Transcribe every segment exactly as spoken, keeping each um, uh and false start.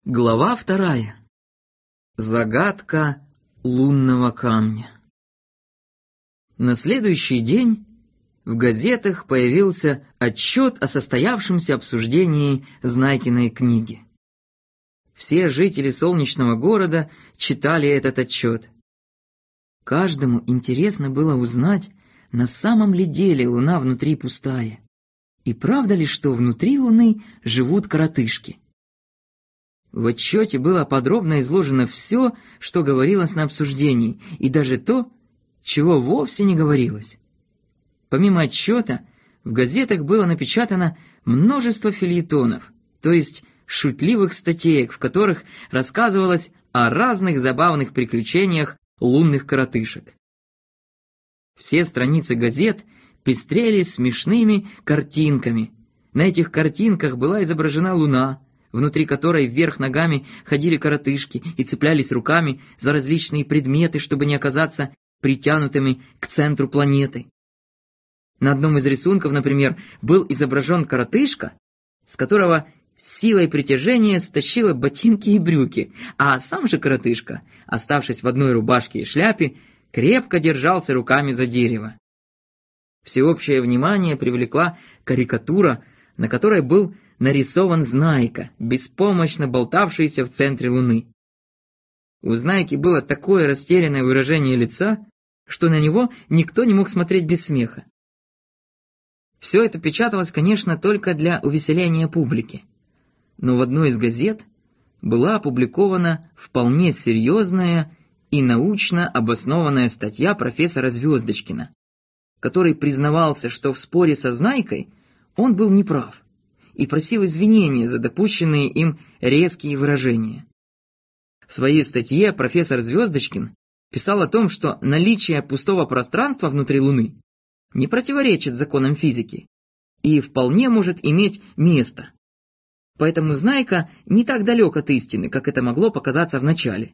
Глава вторая. Загадка лунного камня. На следующий день в газетах появился отчет о состоявшемся обсуждении Знайкиной книги. Все жители солнечного города читали этот отчет. Каждому интересно было узнать, на самом ли деле Луна внутри пустая, и правда ли, что внутри Луны живут коротышки. В отчете было подробно изложено все, что говорилось на обсуждении, и даже то, чего вовсе не говорилось. Помимо отчета, в газетах было напечатано множество фельетонов, то есть шутливых статеек, в которых рассказывалось о разных забавных приключениях лунных коротышек. Все страницы газет пестрели смешными картинками. На этих картинках была изображена Луна, внутри которой вверх ногами ходили коротышки и цеплялись руками за различные предметы, чтобы не оказаться притянутыми к центру планеты. На одном из рисунков, например, был изображен коротышка, с которого силой притяжения стащила ботинки и брюки, а сам же коротышка, оставшись в одной рубашке и шляпе, крепко держался руками за дерево. Всеобщее внимание привлекла карикатура, на которой был нарисован Знайка, беспомощно болтавшийся в центре Луны. У Знайки было такое растерянное выражение лица, что на него никто не мог смотреть без смеха. Все это печаталось, конечно, только для увеселения публики. Но в одной из газет была опубликована вполне серьезная и научно обоснованная статья профессора Звездочкина, который признавался, что в споре со Знайкой он был неправ, и просил извинения за допущенные им резкие выражения. В своей статье профессор Звездочкин писал о том, что наличие пустого пространства внутри Луны не противоречит законам физики и вполне может иметь место. Поэтому Знайка не так далек от истины, как это могло показаться вначале.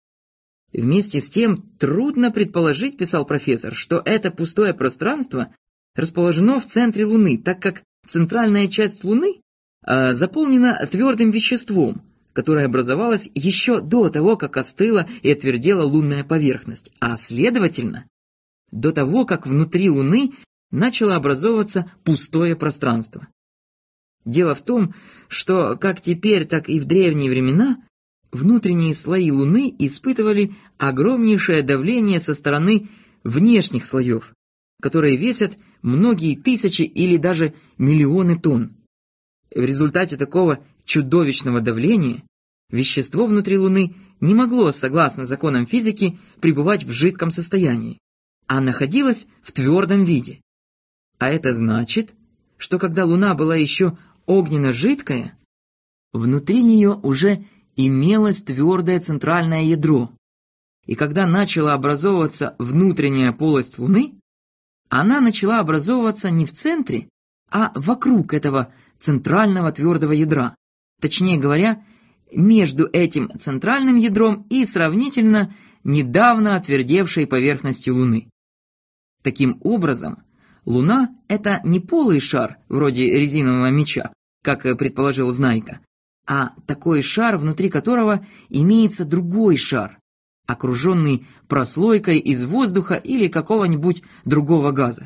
Вместе с тем, трудно предположить, писал профессор, что это пустое пространство расположено в центре Луны, так как центральная часть Луны э, заполнена твердым веществом, которое образовалось еще до того, как остыла и отвердела лунная поверхность, а следовательно, до того, как внутри Луны начало образовываться пустое пространство. Дело в том, что как теперь, так и в древние времена внутренние слои Луны испытывали огромнейшее давление со стороны внешних слоев, которые весят многие тысячи или даже миллионы тонн. В результате такого чудовищного давления вещество внутри Луны не могло, согласно законам физики, пребывать в жидком состоянии, а находилось в твердом виде. А это значит, что когда Луна была еще огненно-жидкая, внутри нее уже имелось твердое центральное ядро, и когда начала образовываться внутренняя полость Луны, она начала образовываться не в центре, а вокруг этого центрального твердого ядра, точнее говоря, между этим центральным ядром и сравнительно недавно отвердевшей поверхностью Луны. Таким образом, Луна — это не полый шар, вроде резинового мяча, как предположил Знайка, а такой шар, внутри которого имеется другой шар, окруженный прослойкой из воздуха или какого-нибудь другого газа.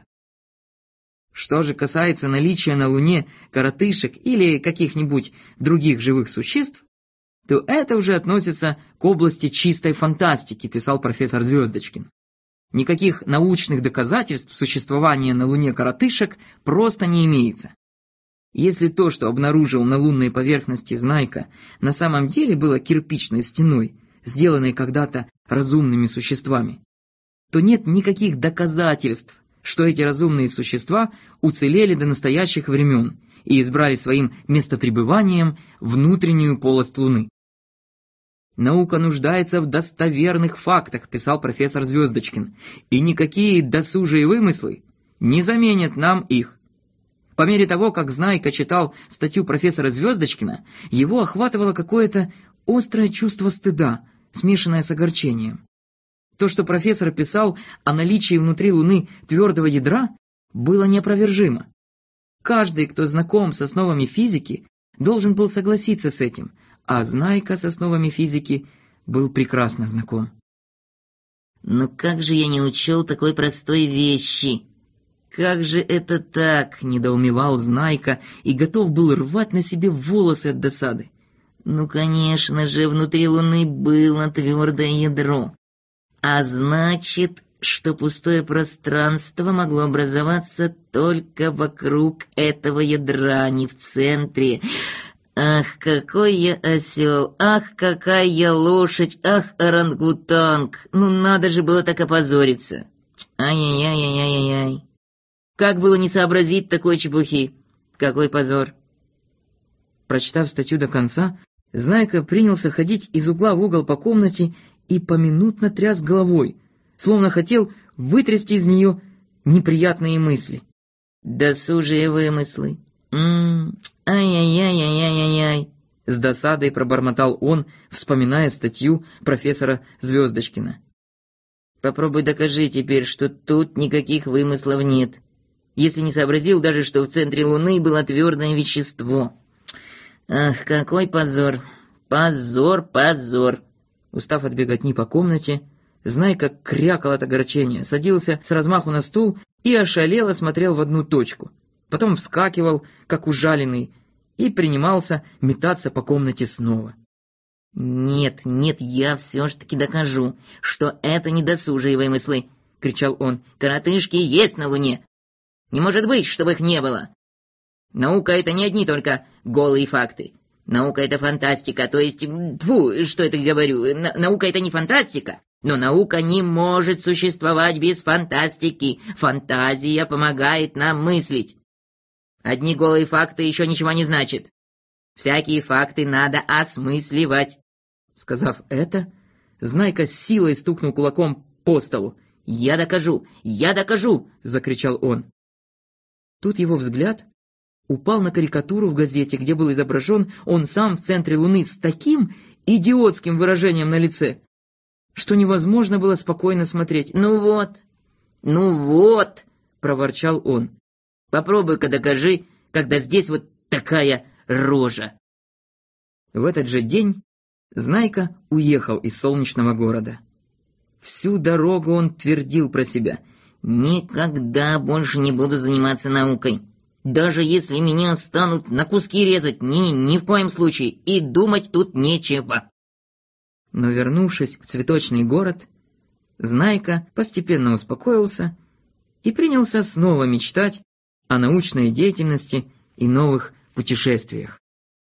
Что же касается наличия на Луне коротышек или каких-нибудь других живых существ, то это уже относится к области чистой фантастики, писал профессор Звездочкин. Никаких научных доказательств существования на Луне коротышек просто не имеется. Если то, что обнаружил на лунной поверхности Знайка, на самом деле было кирпичной стеной, сделанной когда-то разумными существами, то нет никаких доказательств, что эти разумные существа уцелели до настоящих времен и избрали своим местопребыванием внутреннюю полость Луны. «Наука нуждается в достоверных фактах», — писал профессор Звездочкин, «и никакие досужие вымыслы не заменят нам их». По мере того, как Знайка читал статью профессора Звездочкина, его охватывало какое-то острое чувство стыда, смешанное с огорчением. То, что профессор писал о наличии внутри Луны твердого ядра, было неопровержимо. Каждый, кто знаком с основами физики, должен был согласиться с этим, а Знайка с основами физики был прекрасно знаком. «Но как же я не учел такой простой вещи? Как же это так?» — недоумевал Знайка и готов был рвать на себе волосы от досады. «Ну, конечно же, внутри Луны было твердое ядро. А значит, что пустое пространство могло образоваться только вокруг этого ядра, не в центре. Ах, какой я осел! Ах, какая я лошадь! Ах, орангутанг! Ну, надо же было так опозориться! Ай-яй-яй-яй-яй-яй! Как было не сообразить такой чепухи? Какой позор!» Прочитав статью до конца, Знайка принялся ходить из угла в угол по комнате и поминутно тряс головой, словно хотел вытрясти из нее неприятные мысли. «Досужие вымыслы! М-м, ай-яй-яй-яй-яй-яй!» С досадой пробормотал он, вспоминая статью профессора Звездочкина. «Попробуй докажи теперь, что тут никаких вымыслов нет, если не сообразил даже, что в центре Луны было твердое вещество. Ах, какой позор! Позор, позор!» Устав от беготни по комнате, Знайка крякал от огорчения, садился с размаху на стул и ошалело смотрел в одну точку. Потом вскакивал, как ужаленный, и принимался метаться по комнате снова. «Нет, нет, я все ж таки докажу, что это не досужие вымыслы!» — кричал он. «Коротышки есть на Луне! Не может быть, чтобы их не было! Наука — это не одни только голые факты. Наука — это фантастика, то есть... Тьфу, что это говорю? Н- наука — это не фантастика, но наука не может существовать без фантастики. Фантазия помогает нам мыслить. Одни голые факты еще ничего не значат. Всякие факты надо осмысливать». Сказав это, Знайка с силой стукнул кулаком по столу. «Я докажу! Я докажу!» — закричал он. Тут его взгляд упал на карикатуру в газете, где был изображен он сам в центре Луны с таким идиотским выражением на лице, что невозможно было спокойно смотреть. «Ну вот, ну вот!» — проворчал он. «Попробуй-ка докажи, когда здесь вот такая рожа». В этот же день Знайка уехал из солнечного города. Всю дорогу он твердил про себя: «Никогда больше не буду заниматься наукой. Даже если меня станут на куски резать, ни, ни в коем случае, и думать тут нечего». Но, вернувшись в цветочный город, Знайка постепенно успокоился и принялся снова мечтать о научной деятельности и новых путешествиях.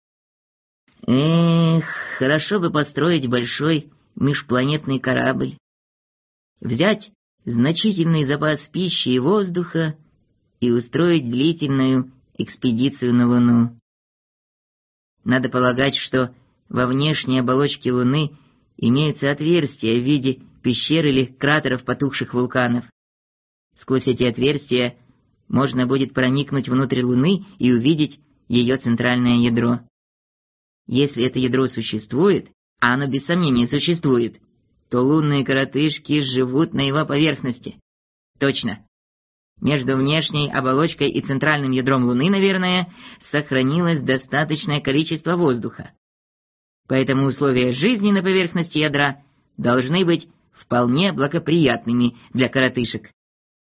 Эх, хорошо бы построить большой межпланетный корабль, взять значительный запас пищи и воздуха и устроить длительную экспедицию на Луну. Надо полагать, что во внешней оболочке Луны имеются отверстия в виде пещер или кратеров потухших вулканов. Сквозь эти отверстия можно будет проникнуть внутрь Луны и увидеть ее центральное ядро. Если это ядро существует, а оно без сомнения существует, то лунные коротышки живут на его поверхности. Точно. Между внешней оболочкой и центральным ядром Луны, наверное, сохранилось достаточное количество воздуха. Поэтому условия жизни на поверхности ядра должны быть вполне благоприятными для коротышек.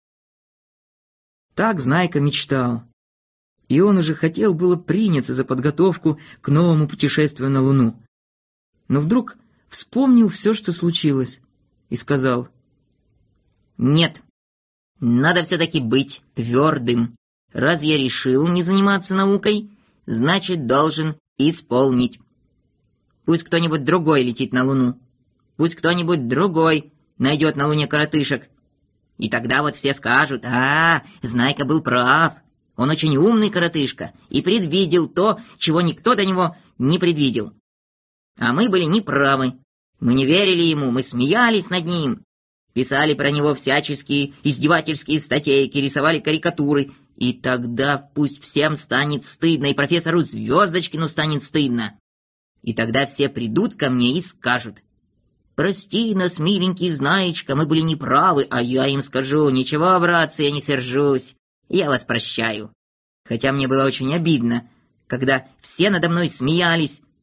Так Знайка мечтал. И он уже хотел было приняться за подготовку к новому путешествию на Луну. Но вдруг вспомнил все, что случилось, и сказал: «Нет, надо все-таки быть твердым. Раз я решил не заниматься наукой, значит, должен исполнить. Пусть кто-нибудь другой летит на Луну. Пусть кто-нибудь другой найдет на Луне коротышек. И тогда вот все скажут: а, Знайка был прав. Он очень умный коротышка и предвидел то, чего никто до него не предвидел. А мы были неправы. Мы не верили ему, мы смеялись над ним. Писали про него всяческие издевательские статейки, рисовали карикатуры. И тогда пусть всем станет стыдно, и профессору Звездочкину станет стыдно. И тогда все придут ко мне и скажут: прости нас, миленький Знаечка, мы были неправы, а я им скажу: ничего, братцы, я не сержусь, я вас прощаю. Хотя мне было очень обидно, когда все надо мной смеялись,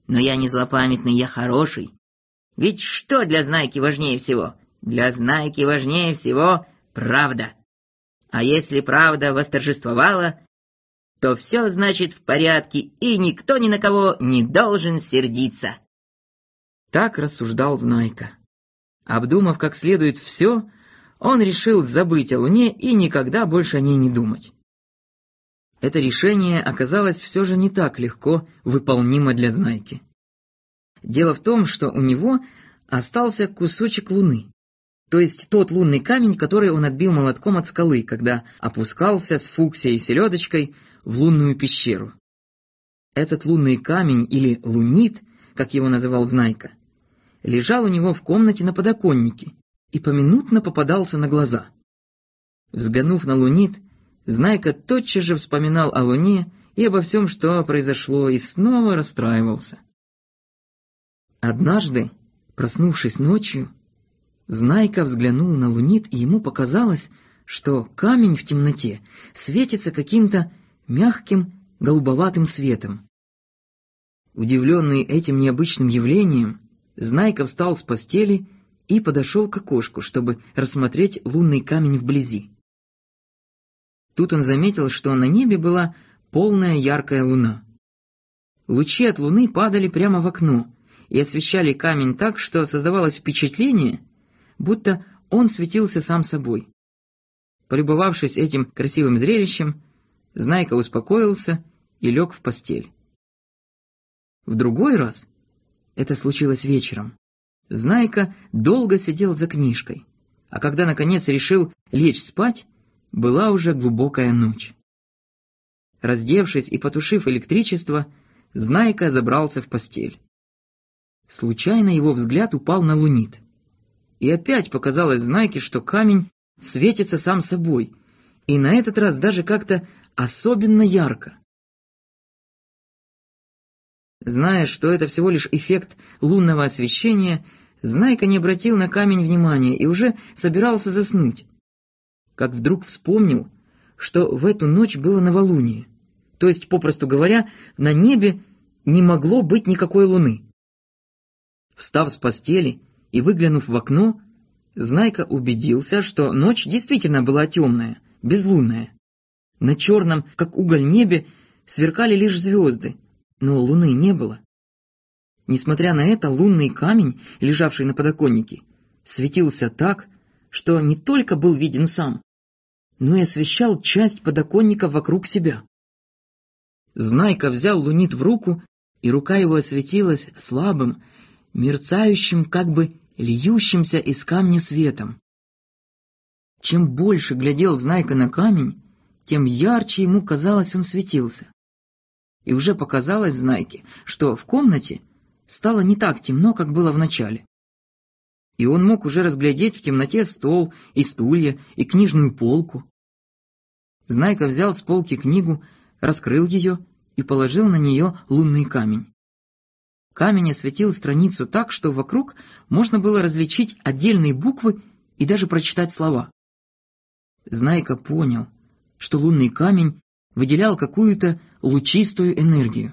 Но я не злопамятный, я хороший. Ведь что для Знайки важнее всего? Для Знайки важнее всего правда. А если правда восторжествовала, то все значит в порядке, и никто ни на кого не должен сердиться. Так рассуждал Знайка. Обдумав как следует все, он решил забыть о Луне и никогда больше о ней не думать. Это решение оказалось все же не так легко выполнимо для Знайки. Дело в том, что у него остался кусочек Луны, то есть тот лунный камень, который он отбил молотком от скалы, когда опускался с Фуксией и Селедочкой в лунную пещеру. Этот лунный камень, или лунит, как его называл Знайка, лежал у него в комнате на подоконнике и поминутно попадался на глаза. Взглянув на лунит, Знайка тотчас же вспоминал о Луне и обо всем, что произошло, и снова расстраивался. Однажды, проснувшись ночью, Знайка взглянул на лунит, и ему показалось, что камень в темноте светится каким-то мягким голубоватым светом. Удивленный этим необычным явлением, Знайка встал с постели и подошел к окошку, чтобы рассмотреть лунный камень вблизи. Тут он заметил, что на небе была полная яркая луна. Лучи от луны падали прямо в окно и освещали камень так, что создавалось впечатление, будто он светился сам собой. Полюбовавшись этим красивым зрелищем, Знайка успокоился и лег в постель. В другой раз, это случилось вечером, Знайка долго сидел за книжкой, а когда наконец решил лечь спать, была уже глубокая ночь. Раздевшись и потушив электричество, Знайка забрался в постель. Случайно его взгляд упал на лунит. И опять показалось Знайке, что камень светится сам собой, и на этот раз даже как-то особенно ярко. Зная, что это всего лишь эффект лунного освещения, Знайка не обратил на камень внимания и уже собирался заснуть, как вдруг вспомнил, что в эту ночь было новолуние, то есть, попросту говоря, на небе не могло быть никакой луны. Встав с постели и выглянув в окно, Знайка убедился, что ночь действительно была темная, безлунная. На черном, как уголь, небе сверкали лишь звезды, но луны не было. Несмотря на это, лунный камень, лежавший на подоконнике, светился так, что не только был виден сам, но и освещал часть подоконника вокруг себя. Знайка взял лунит в руку, и рука его осветилась слабым, мерцающим, как бы льющимся из камня светом. Чем больше глядел Знайка на камень, тем ярче ему казалось он светился. И уже показалось Знайке, что в комнате стало не так темно, как было вначале. И он мог уже разглядеть в темноте стол и стулья и книжную полку. Знайка взял с полки книгу, раскрыл ее и положил на нее лунный камень. Камень осветил страницу так, что вокруг можно было различить отдельные буквы и даже прочитать слова. Знайка понял, что лунный камень выделял какую-то лучистую энергию.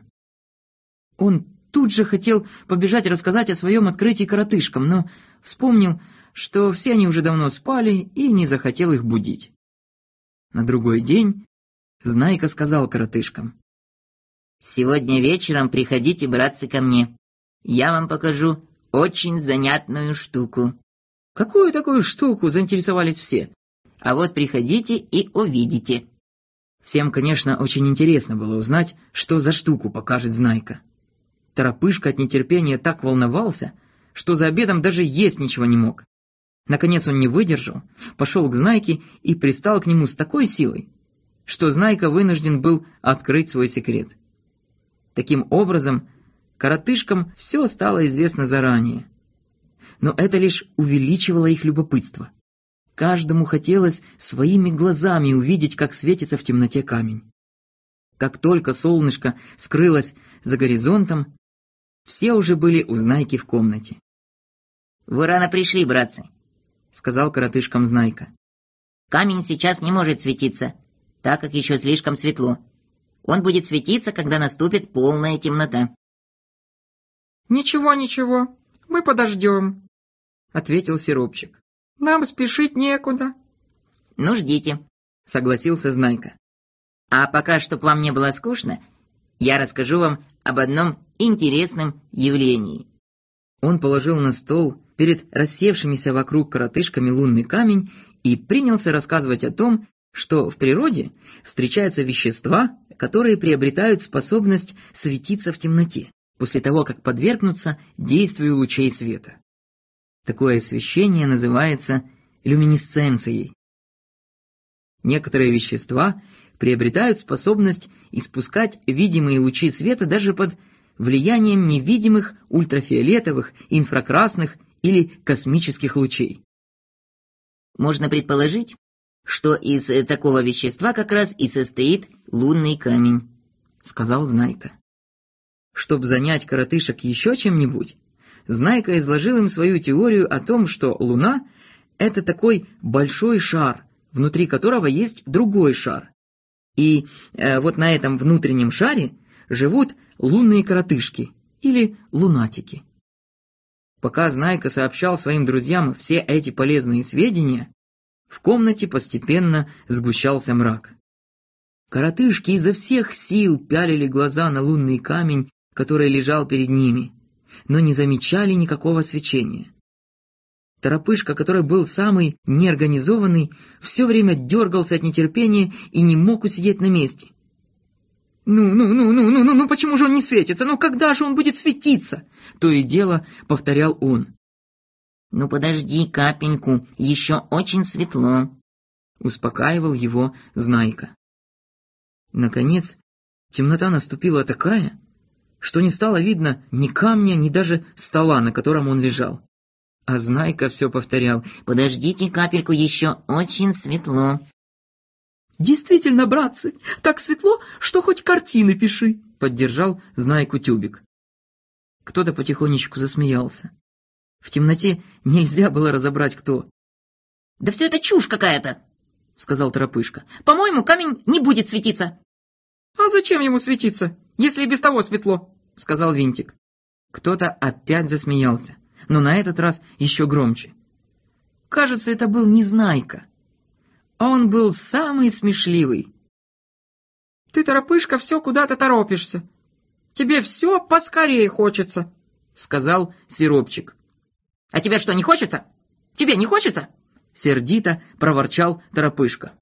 Он тут же хотел побежать рассказать о своем открытии коротышкам, но вспомнил, что все они уже давно спали, и не захотел их будить. На другой день Знайка сказал коротышкам: «Сегодня вечером приходите, братцы, ко мне. Я вам покажу очень занятную штуку». «Какую такую штуку?» — заинтересовались все. «А вот приходите и увидите». Всем, конечно, очень интересно было узнать, что за штуку покажет Знайка. Торопышка от нетерпения так волновался, что за обедом даже есть ничего не мог. Наконец он не выдержал, пошел к Знайке и пристал к нему с такой силой, что Знайка вынужден был открыть свой секрет. Таким образом, коротышкам все стало известно заранее. Но это лишь увеличивало их любопытство. Каждому хотелось своими глазами увидеть, как светится в темноте камень. Как только солнышко скрылось за горизонтом, все уже были у Знайки в комнате. «Вы рано пришли, братцы», — сказал коротышкам Знайка. «Камень сейчас не может светиться, так как еще слишком светло. Он будет светиться, когда наступит полная темнота». «Ничего, ничего, мы подождем», — ответил Сиропчик. «Нам спешить некуда». «Ну, ждите», — согласился Знайка. «А пока, чтоб вам не было скучно, я расскажу вам об одном интересном явлении». Он положил на стол перед рассевшимися вокруг коротышками лунный камень и принялся рассказывать о том, что в природе встречаются вещества, которые приобретают способность светиться в темноте после того, как подвергнутся действию лучей света. Такое освещение называется люминесценцией. Некоторые вещества приобретают способность испускать видимые лучи света даже под влиянием невидимых ультрафиолетовых, инфракрасных или космических лучей. Можно предположить, что из такого вещества как раз и состоит лунный камень, — сказал Знайка. Чтобы занять коротышек еще чем-нибудь, Знайка изложил им свою теорию о том, что Луна — это такой большой шар, внутри которого есть другой шар. И э, вот на этом внутреннем шаре живут лунные коротышки или лунатики. Пока Знайка сообщал своим друзьям все эти полезные сведения, в комнате постепенно сгущался мрак. Коротышки изо всех сил пялили глаза на лунный камень, который лежал перед ними, но не замечали никакого свечения. Торопышка, который был самый неорганизованный, все время дергался от нетерпения и не мог усидеть на месте. «Ну, ну, ну, ну, ну, ну, ну, почему же он не светится? Ну, когда же он будет светиться?» То и дело повторял он. «Ну, подожди капельку, еще очень светло», — успокаивал его Знайка. Наконец, темнота наступила такая, что не стало видно ни камня, ни даже стола, на котором он лежал. А Знайка все повторял: «Подождите капельку, еще очень светло». «Действительно, братцы, так светло, что хоть картины пиши», — поддержал Знайку Тюбик. Кто-то потихонечку засмеялся. В темноте нельзя было разобрать, кто. «Да все это чушь какая-то», — сказал Торопышка. «По-моему, камень не будет светиться». «А зачем ему светиться, если и без того светло?» — сказал Винтик. Кто-то опять засмеялся, но на этот раз еще громче. Кажется, это был не Знайка. Он был самый смешливый. «Ты, Торопышка, все куда-то торопишься. Тебе все поскорее хочется», — сказал Сиропчик. «А тебе что, не хочется? Тебе не хочется?» — сердито проворчал Торопышка.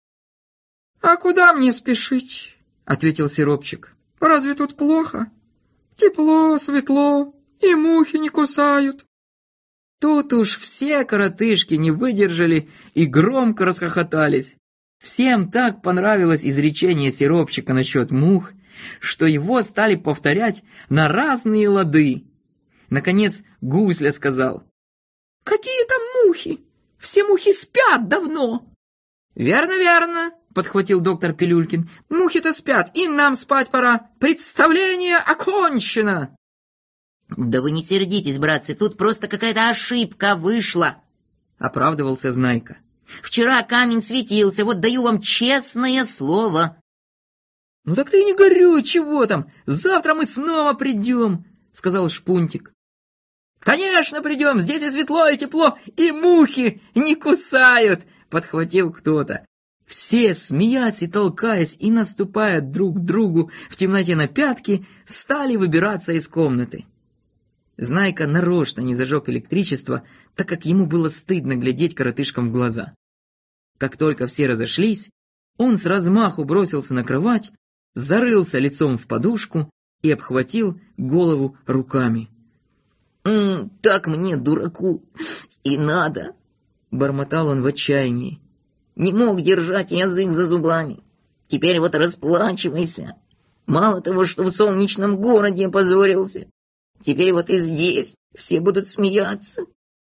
«А куда мне спешить?» — ответил Сиропчик. «Разве тут плохо? Тепло, светло, и мухи не кусают». Тут уж все коротышки не выдержали и громко расхохотались. Всем так понравилось изречение Сиропчика насчет мух, что его стали повторять на разные лады. Наконец Гусля сказал: «Какие там мухи? Все мухи спят давно». «Верно, верно», — подхватил доктор Пилюлькин. «Мухи-то спят, и нам спать пора. Представление окончено». «Да вы не сердитесь, братцы, тут просто какая-то ошибка вышла», — оправдывался Знайка. «Вчера камень светился, вот даю вам честное слово». «Ну так ты и не горюй, чего там, завтра мы снова придем», — сказал Шпунтик. «Конечно придем, здесь и светло, и тепло, и мухи не кусают», — подхватил кто-то. Все, смеясь и толкаясь и наступая друг к другу в темноте на пятки, стали выбираться из комнаты. Знайка нарочно не зажег электричество, так как ему было стыдно глядеть коротышкам в глаза. Как только все разошлись, он с размаху бросился на кровать, зарылся лицом в подушку и обхватил голову руками. «М, «Так мне, дураку, и надо», — бормотал он в отчаянии. «Не мог держать язык за зубами. Теперь вот расплачивайся. Мало того, что в солнечном городе опозорился, теперь вот и здесь все будут смеяться».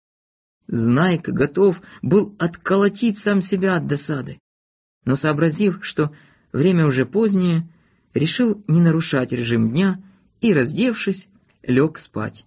Знайка готов был отколотить сам себя от досады, но, сообразив, что время уже позднее, решил не нарушать режим дня и, раздевшись, лег спать.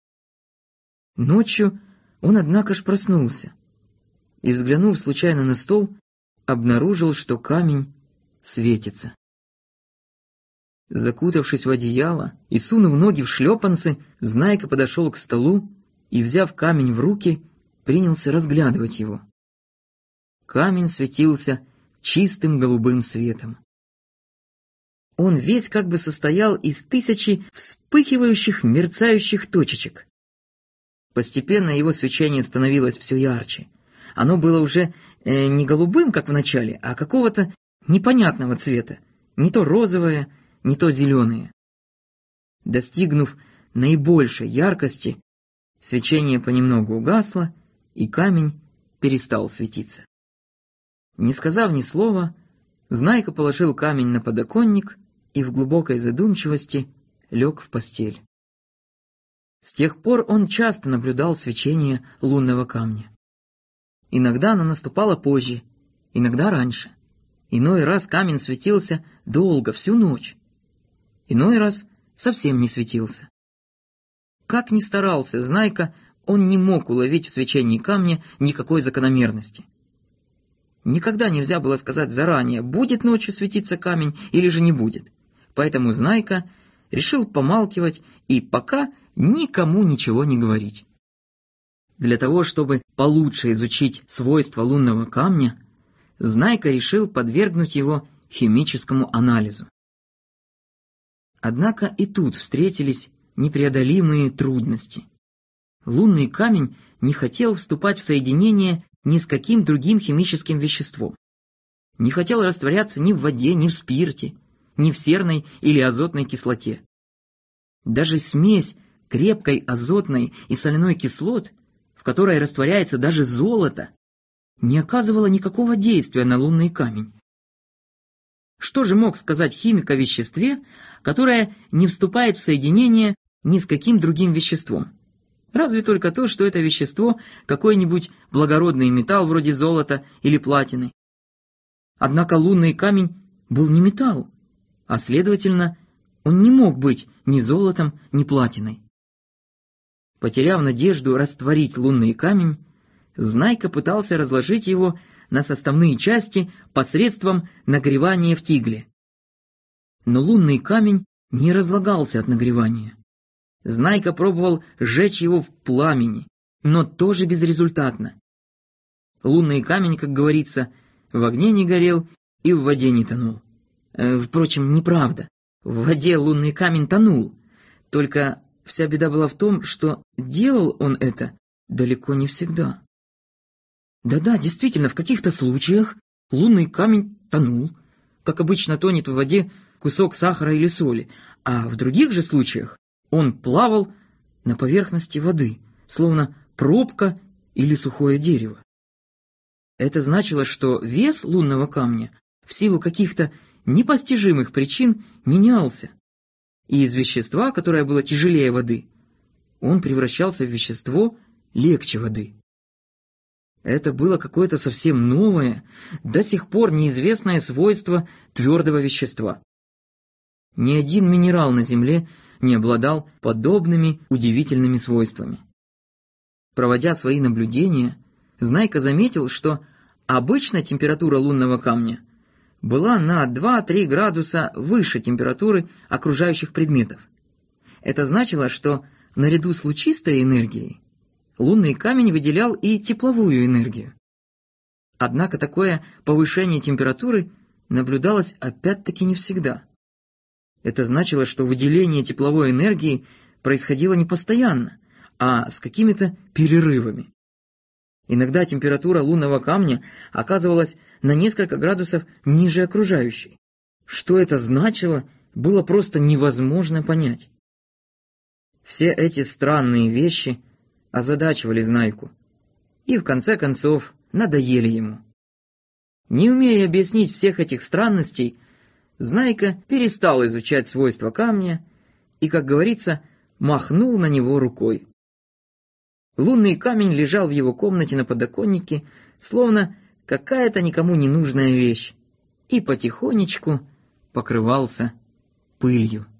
Ночью он, однако ж, проснулся и, взглянув случайно на стол, обнаружил, что камень светится. Закутавшись в одеяло и сунув ноги в шлепанцы, Знайка подошел к столу и, взяв камень в руки, принялся разглядывать его. Камень светился чистым голубым светом. Он весь как бы состоял из тысячи вспыхивающих, мерцающих точечек. Постепенно его свечение становилось все ярче. Оно было уже э, не голубым, как в начале, а какого-то непонятного цвета, не то розовое, не то зеленое. Достигнув наибольшей яркости, свечение понемногу угасло, и камень перестал светиться. Не сказав ни слова, Знайка положил камень на подоконник и в глубокой задумчивости лег в постель. С тех пор он часто наблюдал свечение лунного камня. Иногда оно наступало позже, иногда раньше. Иной раз камень светился долго, всю ночь. Иной раз совсем не светился. Как ни старался Знайка, он не мог уловить в свечении камня никакой закономерности. Никогда нельзя было сказать заранее, будет ночью светиться камень или же не будет. Поэтому Знайка решил помалкивать и пока никому ничего не говорить. Для того, чтобы получше изучить свойства лунного камня, Знайка решил подвергнуть его химическому анализу. Однако и тут встретились непреодолимые трудности. Лунный камень не хотел вступать в соединение ни с каким другим химическим веществом. Не хотел растворяться ни в воде, ни в спирте, ни в серной или азотной кислоте. Даже смесь крепкой азотной и соляной кислот, в которой растворяется даже золото, не оказывала никакого действия на лунный камень. Что же мог сказать химик о веществе, которое не вступает в соединение ни с каким другим веществом? Разве только то, что это вещество какой-нибудь благородный металл вроде золота или платины. Однако лунный камень был не металл, а следовательно, он не мог быть ни золотом, ни платиной. Потеряв надежду растворить лунный камень, Знайка пытался разложить его на составные части посредством нагревания в тигле. Но лунный камень не разлагался от нагревания. Знайка пробовал сжечь его в пламени, но тоже безрезультатно. Лунный камень, как говорится, в огне не горел и в воде не тонул. Э, впрочем, неправда. В воде лунный камень тонул. Только вся беда была в том, что делал он это далеко не всегда. Да-да, действительно, в каких-то случаях лунный камень тонул, как обычно тонет в воде кусок сахара или соли, а в других же случаях он плавал на поверхности воды, словно пробка или сухое дерево. Это значило, что вес лунного камня в силу каких-то непостижимых причин менялся, и из вещества, которое было тяжелее воды, он превращался в вещество легче воды. Это было какое-то совсем новое, до сих пор неизвестное свойство твердого вещества. Ни один минерал на Земле не обладал подобными удивительными свойствами. Проводя свои наблюдения, Знайка заметил, что обычно температура лунного камня была на два-три градуса выше температуры окружающих предметов. Это значило, что наряду с лучистой энергией лунный камень выделял и тепловую энергию. Однако такое повышение температуры наблюдалось опять-таки не всегда. Это значило, что выделение тепловой энергии происходило не постоянно, а с какими-то перерывами. Иногда температура лунного камня оказывалась на несколько градусов ниже окружающей. Что это значило, было просто невозможно понять. Все эти странные вещи озадачивали Знайку и, в конце концов, надоели ему. Не умея объяснить всех этих странностей, Знайка перестал изучать свойства камня и, как говорится, махнул на него рукой. Лунный камень лежал в его комнате на подоконнике, словно какая-то никому не нужная вещь, и потихонечку покрывался пылью.